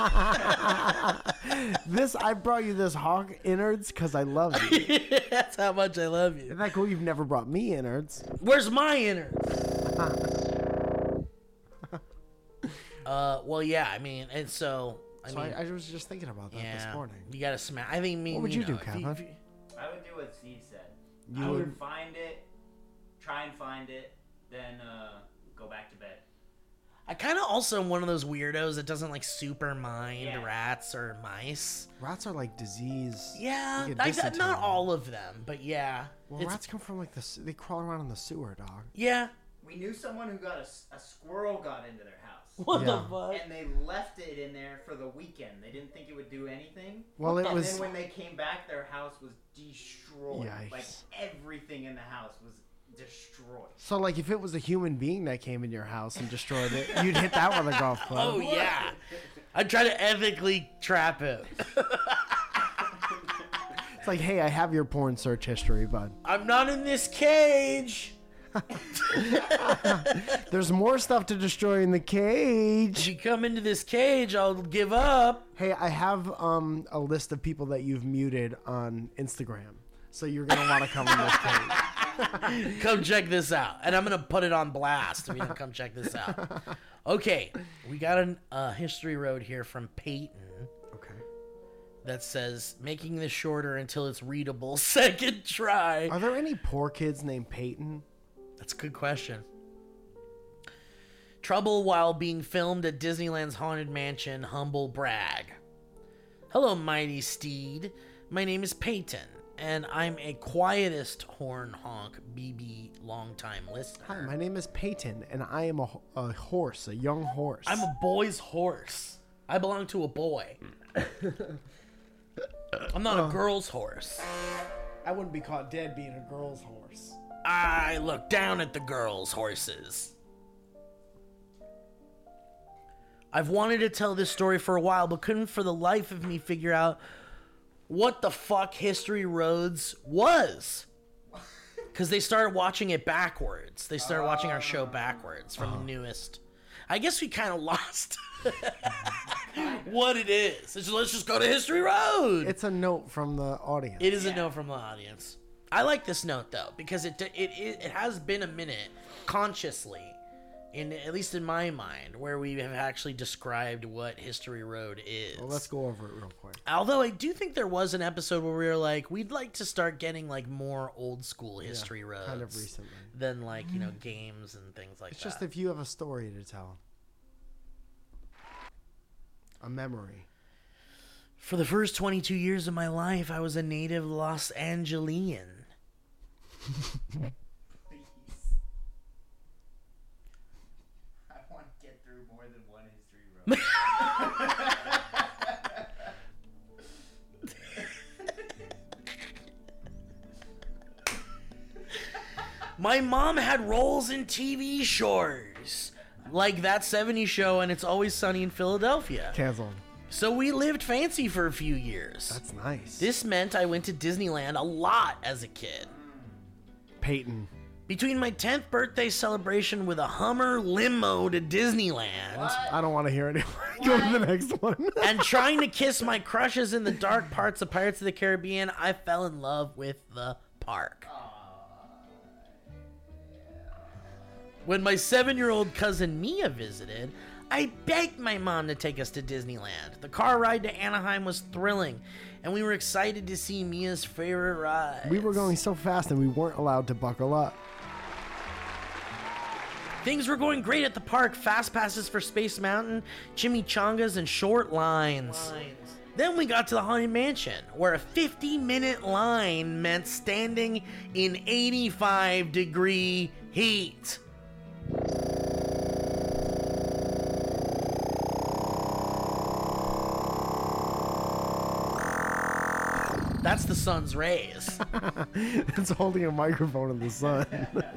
I brought you this hawk innards because I love you. That's how much I love you. Isn't that cool? You've never brought me innards. Where's my innards? Well, yeah, I mean, and so, I So mean, I was just thinking about that this yeah, morning. you gotta smash. I think me. What would you do, if Kevin? I would do what Steve said. You I would would- find it, try and find it, then go back to bed. I kind of also am one of those weirdos that doesn't like super mind Yeah. rats or mice. Rats are like disease. Yeah, You get dysentery. not all of them, but yeah. Well, It's- rats come from like they crawl around in the sewer, dog. Yeah. We knew someone who got a squirrel got into their house. What Yeah. the fuck? And they left it in there for the weekend. They didn't think it would do anything. Well, it And was. then when they came back, their house was destroyed. Yikes. Like everything in the house was destroyed. So, like, if it was a human being that came in your house and destroyed it, you'd hit that with a golf club. Oh yeah. I'd try to ethically trap him. It's like, hey, I have your porn search history, bud. I'm not in this cage. There's more stuff to destroy in the If cage. you come into this cage, I'll give up. Hey, I have a list of people that you've muted on Instagram, so you're gonna want to come in this cage. Come check this out. And I'm going to put it on blast if you don't come check this out. Okay, we got a history road here from Peyton Okay. that says, making this shorter until it's readable. Second try. Are there any poor kids named Peyton? That's a good question. Trouble while being filmed at Disneyland's Haunted Mansion, humble brag. Hello, mighty steed. My name is Peyton, and I'm a quietest horn honk BB longtime listener. Hi, my name is Peyton, and I am a horse, a young horse. I'm a boy's horse. I belong to a boy. I'm not a girl's horse. I wouldn't be caught dead being a girl's horse. I look down at the girls' horses. I've wanted to tell this story for a while, but couldn't for the life of me figure out what the fuck History Roads was. Because they started watching it backwards. They started watching our show backwards from the newest. I guess we kind of lost what it is. Let's just go to History Road. It's a note from the audience. It is a note from the audience. I like this note though because it has been a minute consciously, at least in my mind, where we have actually described what History Road is. Well, let's go over it real quick. Although I do think there was an episode where we were like, we'd like to start getting like more old school History Roads, kind of recently. than like games and things like It's that. just if you have a story to tell, a memory. For the first 22 years of my life, I was a native Los Angelian. Please. I want to get through more than one history road. My mom had roles in TV shows, like That 70s Show and It's Always Sunny in Philadelphia. Canceled. So we lived fancy for a few years. That's nice. This meant I went to Disneyland a lot as a kid. Peyton. Between my 10th birthday celebration with a Hummer limo to Disneyland I don't want to hear anymore. Go to the next one. and trying to kiss my crushes in the dark parts of Pirates of the Caribbean, I fell in love with the park. When my 7-year-old cousin Mia visited, I begged my mom to take us to Disneyland. The car ride to Anaheim was thrilling, and we were excited to see Mia's favorite ride. We were going so fast and we weren't allowed to buckle up. Things were going great at the park. Fast passes for Space Mountain, chimichangas, and short lines. Then we got to the Haunted Mansion, where a 50-minute line meant standing in 85-degree heat. That's the sun's rays. It's holding a microphone in the sun.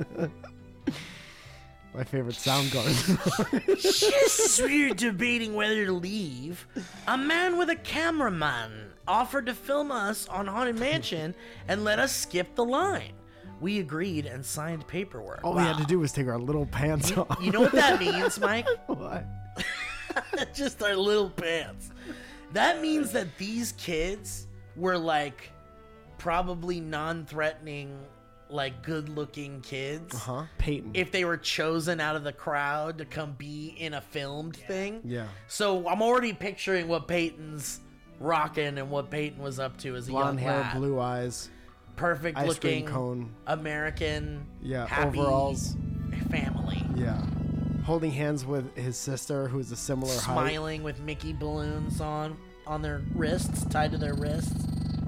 My favorite sound garden. Just as we were debating whether to leave, a man with a cameraman offered to film us on Haunted Mansion and let us skip the line. We agreed and signed paperwork. All we had to do was take our little pants off. You know what that means, Mike? What? Just our little pants. That means that these kids were like probably non-threatening, like good-looking kids. Peyton. If they were chosen out of the crowd to come be in a filmed thing. Yeah. So I'm already picturing what Peyton's rocking and what Peyton was up to as a Blonde young hair, lad. blue eyes. Perfect Ice cream looking cone. American. Yeah, happy overalls. Family. Yeah. Holding hands with his sister, who's a similar height. Smiling with Mickey balloons on their wrists, tied to their wrists.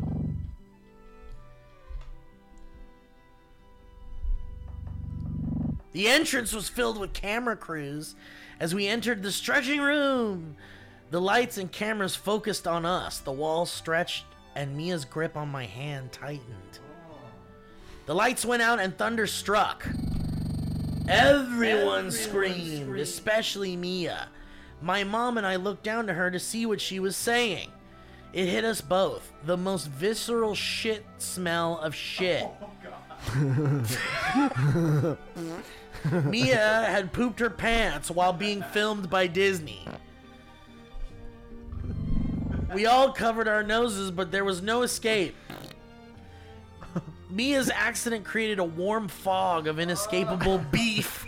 The entrance was filled with camera crews as we entered the stretching room. The lights and cameras focused on us. The walls stretched and Mia's grip on my hand tightened. The lights went out and thunder struck. Everyone screamed, especially Mia. My mom and I looked down to her to see what she was saying. It hit us both. The most visceral shit smell of shit. Mia had pooped her pants while being filmed by Disney. We all covered our noses, but there was no escape. Mia's accident created a warm fog of inescapable beef.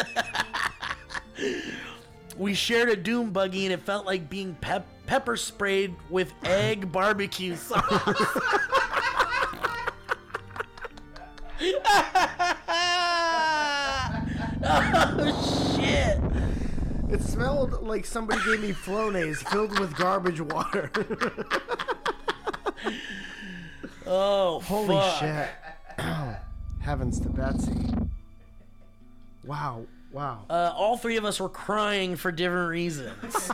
We shared a doom buggy and it felt like being pepper sprayed with egg barbecue sauce. Oh shit. It smelled like somebody gave me Flonase filled with garbage water. Oh, Holy fuck. shit. Heavens to Betsy. Wow. All three of us were crying for different reasons.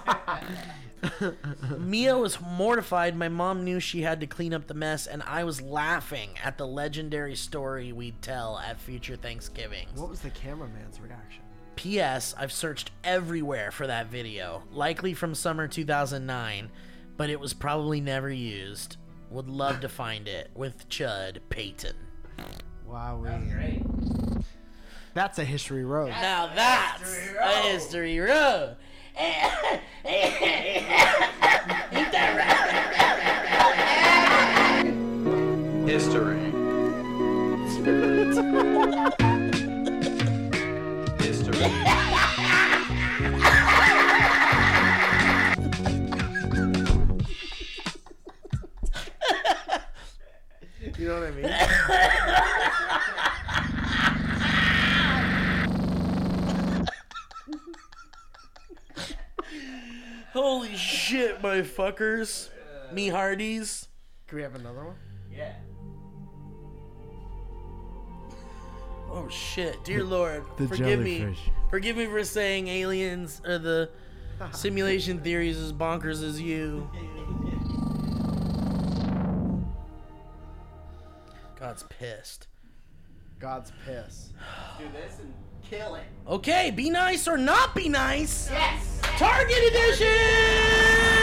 Mia was mortified. My mom knew she had to clean up the mess, and I was laughing at the legendary story we'd tell at future Thanksgivings. What was the cameraman's reaction? P.S. I've searched everywhere for that video, likely from summer 2009, but it was probably never used. Would love to find it. With Chud Peyton. Wow. Great. That's a history road. Now that's a history road. History. You know what I mean? Holy shit, my fuckers. Me hearties. Can we have another one? Yeah. Oh shit, dear Lord, The forgive me. jellyfish. Forgive me for saying aliens or the simulation theories as bonkers as you. God's pissed. God's piss. Do this and kill it. Okay, be nice or not be nice. Yes! Target edition!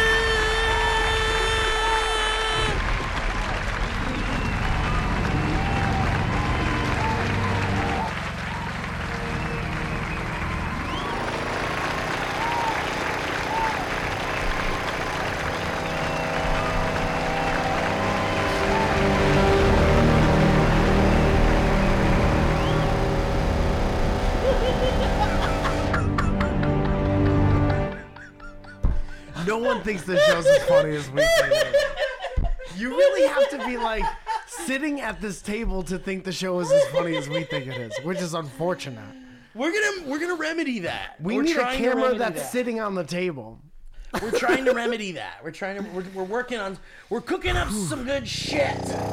No one thinks the show's as funny as we think. You really have to be like sitting at this table to think the show is as funny as we think it is, which is unfortunate. We're gonna remedy that. We We're need a trying to camera remedy that's that. sitting on the table. We're trying to remedy that. We're working on. We're cooking up some good shit.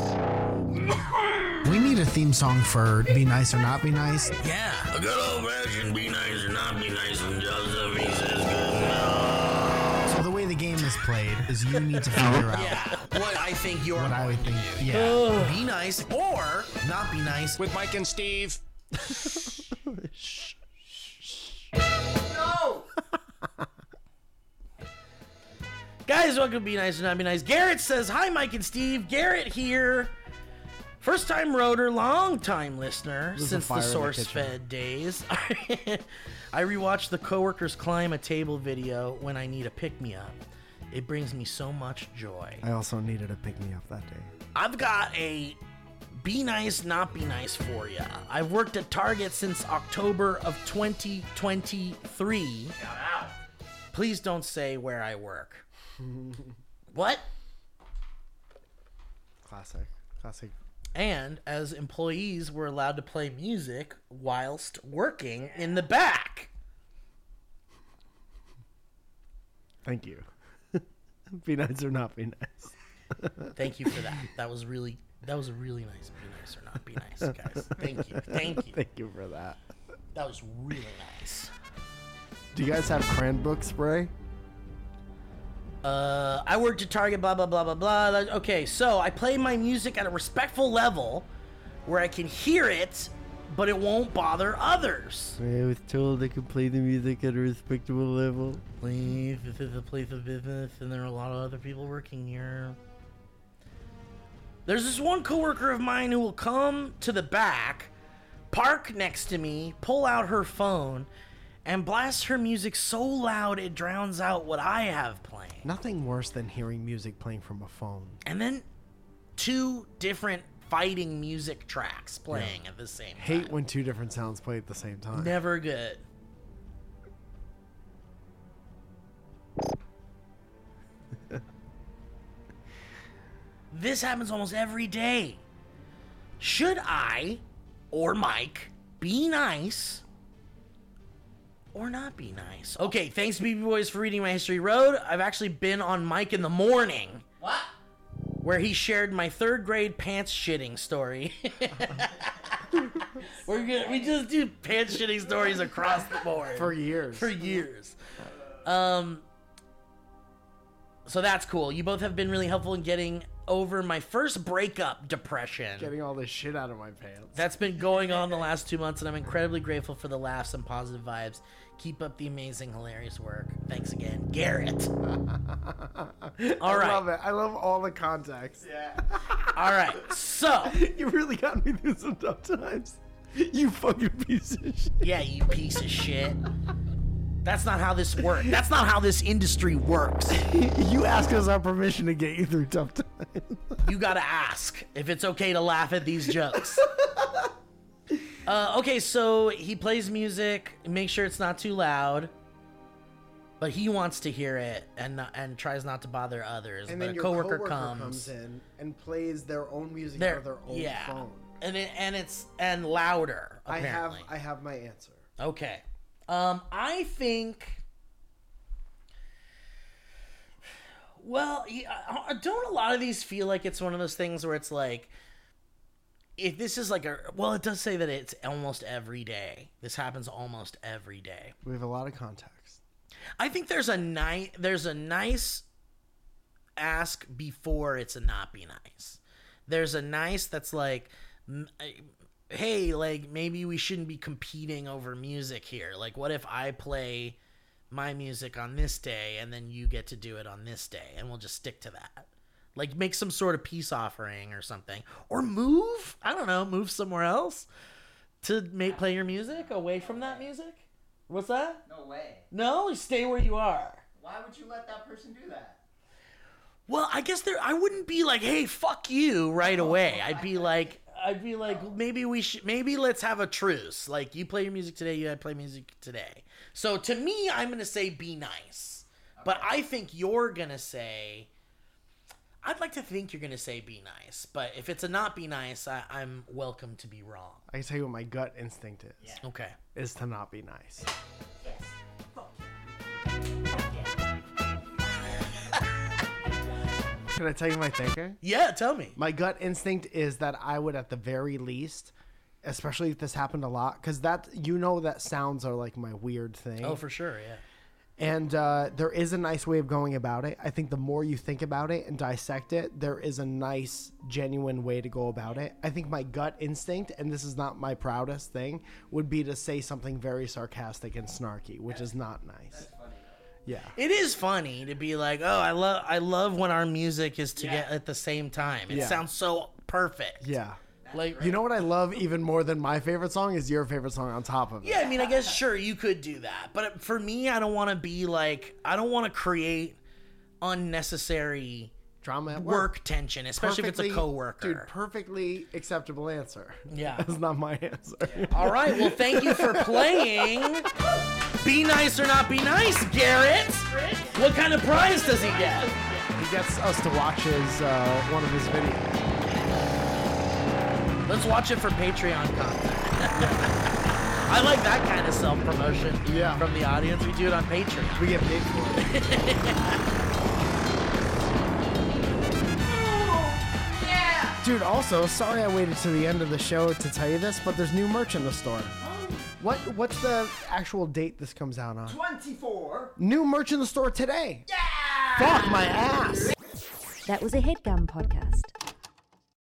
We need a theme song for Be Nice or Not Be Nice. Yeah. A good old fashioned be nice or not be nice and Joseph, he says good enough. So the way the game is played is you need to figure out Yeah. What I think you're what I would going think. to do. Yeah. Be nice or not be nice. With Mike and Steve. No! Guys, welcome to Be Nice or Not Be Nice. Garrett says, hi, Mike and Steve. Garrett here. First time roader, long time listener There's a since fire the in the source kitchen. fed days. I rewatched the coworkers climb a table video when I need a pick me up. It brings me so much joy. I also needed a pick me up that day. I've got a be nice, not be nice for you. I've worked at Target since October of 2023. Shout out. Please don't say where I work. What? Classic. And as employees, we're allowed to play music whilst working in the back. Thank you. Be nice or not be nice. Thank you for that. That was really nice. Be nice or not be nice, guys. Thank you. Thank you for that. That was really nice. Do you guys have cranbook spray? I worked at Target, blah, blah, blah, blah, blah. Okay, so I play my music at a respectful level where I can hear it, but it won't bother others. I was told I could play the music at a respectable level. Please, this is a place of business, and there are a lot of other people working here. There's this one coworker of mine who will come to the back, park next to me, pull out her phone, and blast her music so loud it drowns out what I have playing. Nothing worse than hearing music playing from a phone. And then 2 different fighting music tracks playing at the same time. Hate when 2 different sounds play at the same time. Never good. This happens almost every day. Should I or Mike be nice or not be nice? Okay, thanks BB Boys for reading my history road. I've actually been on Mike in the Morning. What? Where he shared my 3rd grade pants shitting story. We just do pants shitting stories across the board. For years. For years. So that's cool. You both have been really helpful in getting over my first breakup depression. Getting all this shit out of my pants. That's been going on the last 2 months, and I'm incredibly grateful for the laughs and positive vibes. Keep up the amazing, hilarious work. Thanks again, Garrett. All right. I love it. I love all the context. Yeah. All right. So, You really got me through some tough times. You fucking piece of shit. yeah, you piece of shit. That's not how this works. That's not how this industry works. You asked us our permission to get you through tough times. You gotta ask if it's okay to laugh at these jokes. Okay, so he plays music. Make sure it's not too loud. But he wants to hear it and tries not to bother others. And but then a your coworker coworker comes. in and plays their own music They're- out of their own yeah. phone. And louder. Apparently. I have my answer. Okay. I think. Well, don't a lot of these feel like it's one of those things where it's like, if this is like well, it does say that it's almost every day. This happens almost every day. We have a lot of context. I think there's a nice ask before it's a not be nice. There's a nice that's like, hey, like, maybe we shouldn't be competing over music here. Like, what if I play my music on this day and then you get to do it on this day and we'll just stick to that? Like, make some sort of peace offering or something. Or move, I don't know, move somewhere else to play your music away from that music? What's that? No way. No, stay where you are. Why would you let that person do that? Well, I guess I wouldn't be like, hey, fuck you right away. I'd be like, maybe let's have a truce. Like, you play your music today, you play music today. So to me, I'm going to say be nice. But I think you're going to say, I'd like to think you're gonna say be nice, but if it's a not be nice, I'm welcome to be wrong. I can tell you what my gut instinct is. Yeah. Okay. Is to not be nice. Yes. Fuck yeah. Can I tell you my thinking? Yeah, tell me. My gut instinct is that I would, at the very least, especially if this happened a lot, because that, you know, that sounds are like my weird thing. Oh, for sure, yeah. And there is a nice way of going about it. I think the more you think about it and dissect it, there is a nice, genuine way to go about it. I think my gut instinct, and this is not my proudest thing, would be to say something very sarcastic and snarky, which is not nice. Yeah. It is funny to be like, oh, I love when our music is together at the same time. It Yeah. sounds so perfect. Yeah. Like, You know what I love even more than my favorite song is your favorite song on top of it. yeah, I mean, I guess sure you could do that, but for me, I don't want to be like, I don't want to create unnecessary Drama at work tension, especially if it's a Perfectly- coworker. Dude, perfectly acceptable answer. Yeah. That's not my answer. All right, well, thank you for playing. Be nice or not be nice, Garrett. What kind of prize does he get? He gets us to watch his one of his videos. Let's watch it for Patreon content. I like that kind of self-promotion Yeah. from the audience. We do it on Patreon. We get paid for it. Dude, also, sorry I waited to the end of the show to tell you this, but there's new merch in the store. What's the actual date this comes out on? 24. New merch in the store today. Yeah! Fuck my ass. That was a HeadGum podcast.